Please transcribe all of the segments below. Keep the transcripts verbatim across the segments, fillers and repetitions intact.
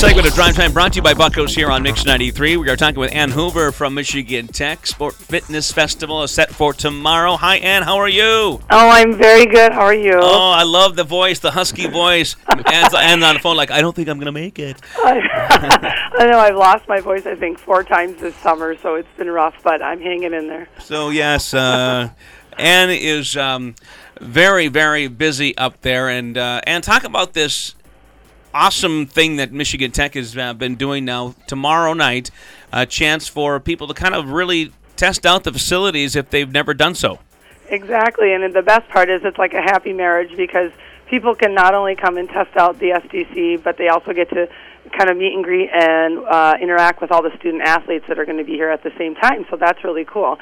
segment of Drive Time brought to you by Buckos here on Mix ninety-three. We are talking with Ann Hoover from Michigan Tech. Sport Fitness Festival is set for tomorrow. Hi, Ann. How are you? Oh, I'm very good. How are you? Oh, I love the voice, the husky voice. Ann's, Ann's on the phone like, I don't think I'm going to make it. I, I know I've lost my voice, I think, four times this summer, so it's been rough, but I'm hanging in there. So, yes, uh, Ann is um, very, very busy up there. And, uh, Ann, talk about this awesome thing that Michigan Tech has uh, been doing now. Tomorrow night, a chance for people to kind of really test out the facilities if they've never done so. Exactly, and the best part is it's like a happy marriage because people can not only come and test out the S D C, but they also get to kind of meet and greet and uh, interact with all the student athletes that are going to be here at the same time, so that's really cool.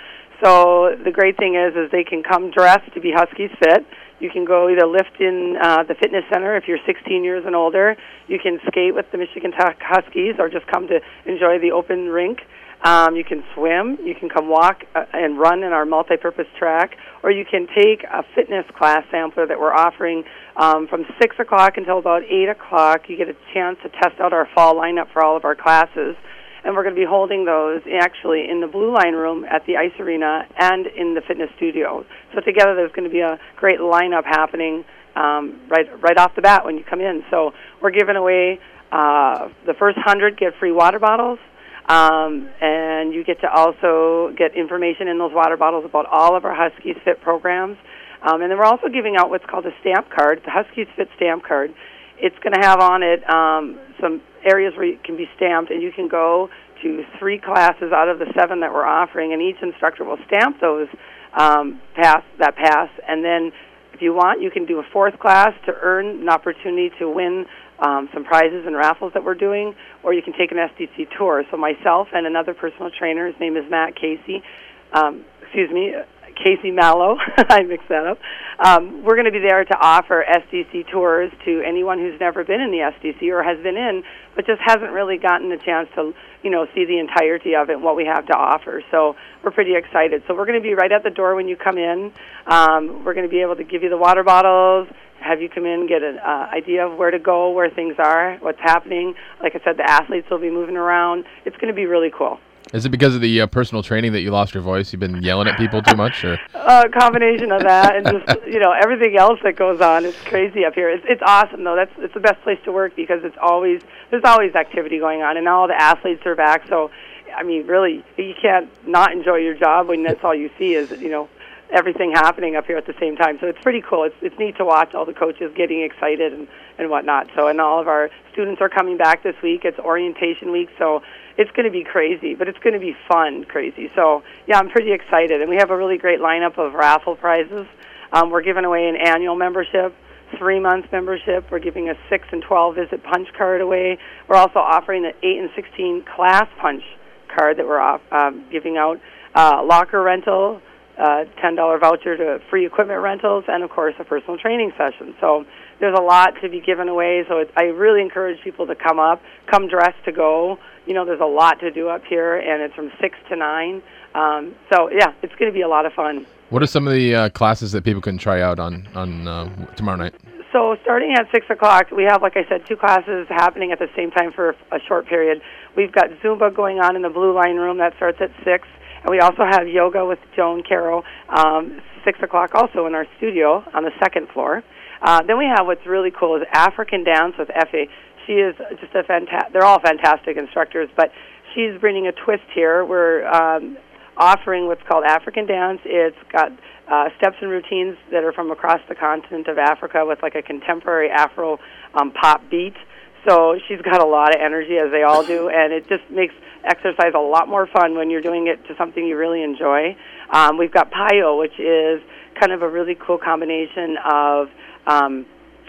So the great thing is is they can come dressed to be Huskies fit. You can go either lift in uh, the fitness center if you're sixteen years and older. You can skate with the Michigan Tech Huskies or just come to enjoy the open rink. Um, you can swim. You can come walk uh, and run in our multi-purpose track. Or you can take a fitness class sampler that we're offering um, from six o'clock until about eight o'clock. You get a chance to test out our fall lineup for all of our classes. And we're going to be holding those actually in the Blue Line room at the Ice Arena and in the fitness studio. So together there's going to be a great lineup happening um, right right off the bat when you come in. So we're giving away uh, the first one hundred get free water bottles, um, and you get to also get information in those water bottles about all of our Huskies Fit programs. Um, and then we're also giving out what's called a stamp card, the Huskies Fit stamp card. It's going to have on it um, some areas where you can be stamped, and you can go to three classes out of the seven that we're offering, and each instructor will stamp those um, pass that pass. And then, if you want, you can do a fourth class to earn an opportunity to win um, some prizes and raffles that we're doing, or you can take an S D C tour. So myself and another personal trainer, his name is Matt Casey. Um, excuse me. Casey Mallow, I mixed that up. Um, we're going to be there to offer S D C tours to anyone who's never been in the S D C or has been in, but just hasn't really gotten the chance to, you know, see the entirety of it and what we have to offer. So we're pretty excited. So we're going to be right at the door when you come in. Um, we're going to be able to give you the water bottles, have you come in, get an uh, idea of where to go, where things are, what's happening. Like I said, the athletes will be moving around. It's going to be really cool. Is it because of the uh, personal training that you lost your voice? You've been yelling at people too much, or a uh, combination of that and just you know everything else that goes on? It's crazy up here. It's it's awesome though. That's it's the best place to work because it's always there's always activity going on, and now all the athletes are back. So, I mean, really, you can't not enjoy your job when that's all you see is you know everything happening up here at the same time. So it's pretty cool. It's it's neat to watch all the coaches getting excited and and whatnot. So and all of our students are coming back this week. It's orientation week, so it's going to be crazy, but it's going to be fun crazy. So, yeah, I'm pretty excited. And we have a really great lineup of raffle prizes. Um, we're giving away an annual membership, three-month membership. We're giving a six and twelve visit punch card away. We're also offering an eight and sixteen class punch card that we're off, um, giving out, uh, locker rental, uh, ten dollars voucher to free equipment rentals, and, of course, a personal training session. So there's a lot to be given away. So it, I really encourage people to come up, come dressed to go. You know, there's a lot to do up here, and it's from six to nine. Um, so, yeah, it's going to be a lot of fun. What are some of the uh, classes that people can try out on, on uh, tomorrow night? So starting at six o'clock, we have, like I said, two classes happening at the same time for a short period. We've got Zumba going on in the Blue Line room. That starts at six. And we also have yoga with Joan Caro, um, six o'clock also in our studio on the second floor. Uh, then we have what's really cool is African Dance with Effie. She is just a fantastic, they're all fantastic instructors, but she's bringing a twist here. We're um, offering what's called African Dance. It's got uh, steps and routines that are from across the continent of Africa with like a contemporary Afro um, pop beat. So she's got a lot of energy, as they all do, and it just makes exercise a lot more fun when you're doing it to something you really enjoy. Um, we've got Payo, which is kind of a really cool combination of um,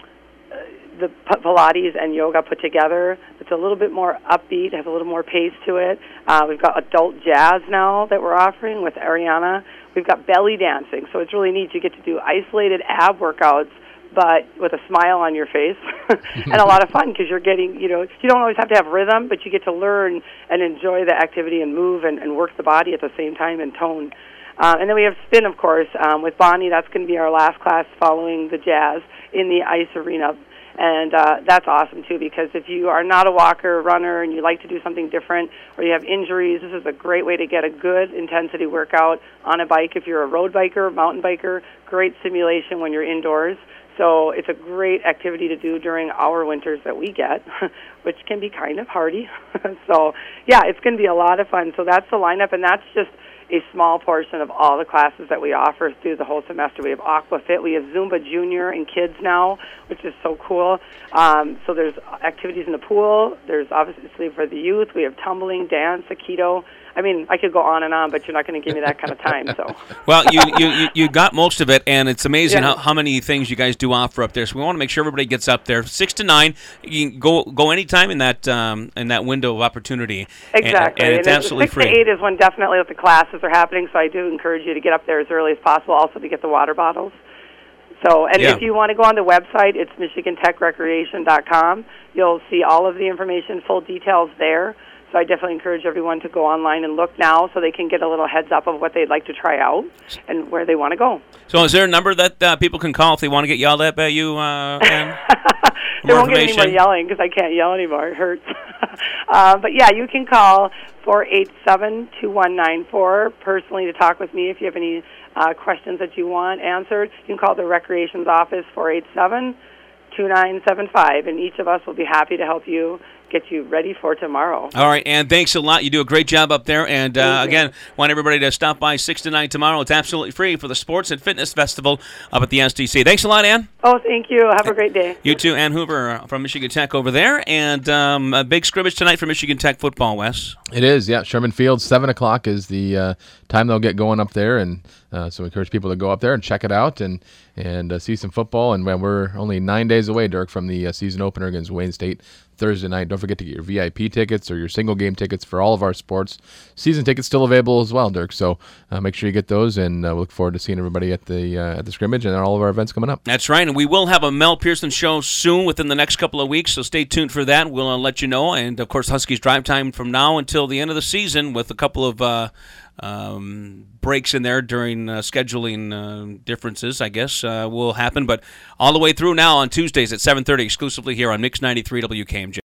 the Pilates and yoga put together. It's a little bit more upbeat, has a little more pace to it. Uh, we've got adult jazz now that we're offering with Ariana. We've got belly dancing, so it's really neat. You get to do isolated ab workouts, but with a smile on your face, and a lot of fun because you're getting, you know, you don't always have to have rhythm, but you get to learn and enjoy the activity and move and, and work the body at the same time and tone. Uh, and then we have spin, of course, um, with Bonnie. That's going to be our last class following the jazz in the Ice Arena. And uh, that's awesome, too, because if you are not a walker, runner, and you like to do something different, or you have injuries, this is a great way to get a good intensity workout on a bike. If you're a road biker, mountain biker, great simulation when you're indoors. So it's a great activity to do during our winters that we get, which can be kind of hardy. So, yeah, it's going to be a lot of fun. So that's the lineup, and that's just a small portion of all the classes that we offer through the whole semester. We have Aquafit, we have Zumba Junior and Kids now, which is so cool. Um, so there's activities in the pool. There's obviously for the youth. We have tumbling, dance, Aikido. I mean, I could go on and on, but you're not going to give me that kind of time. So, well, you, you, you, you got most of it, and it's amazing Yeah. how, how many things you guys do offer up there. So we want to make sure everybody gets up there six to nine. You can go go anytime in that um, in that window of opportunity. exactly. and, and it's and absolutely six free. to eight is when definitely the classes are happening, so I do encourage you to get up there as early as possible, also to get the water bottles. So, and Yeah. if you want to go on the website, it's michigan tech recreation dot com. You'll see all of the information, full details there. So I definitely encourage everyone to go online and look now so they can get a little heads up of what they'd like to try out and where they want to go. So is there a number that uh, people can call if they want to get yelled at by you, uh, Ann? They More won't get any more information? yelling because I can't yell anymore. It hurts. uh, but, yeah, you can call four eight seven, two one nine four personally to talk with me if you have any uh, questions that you want answered. You can call the Recreations office, four eight seven, two nine seven five, and each of us will be happy to help you get you ready for tomorrow. All right, Ann, thanks a lot. You do a great job up there. And, uh, Thank you. again, want everybody to stop by six to nine tomorrow. It's absolutely free for the Sports and Fitness Festival up at the S D C. Thanks a lot, Ann. Oh, thank you. Have a great day. You too, Ann Hoover from Michigan Tech over there. And um, a big scrimmage tonight for Michigan Tech football, Wes. It is, yeah. Sherman Field, seven o'clock is the uh, time they'll get going up there. And uh, so we encourage people to go up there and check it out and and uh, see some football. And man, we're only nine days away, Dirk, from the uh, season opener against Wayne State Thursday night. Don't forget to get your V I P tickets or your single game tickets for all of our sports. Season tickets still available as well, Dirk. So uh, make sure you get those, and uh, we look forward to seeing everybody at the uh, at the scrimmage and all of our events coming up. That's right, and we will have a Mel Pearson show soon within the next couple of weeks, so stay tuned for that. We'll uh, let you know. And, of course, Huskies Drive Time from now until the end of the season with a couple of uh, um, breaks in there during uh, scheduling uh, differences, I guess, uh, will happen. But all the way through now on Tuesdays at seven thirty exclusively here on Mix ninety-three W K M J.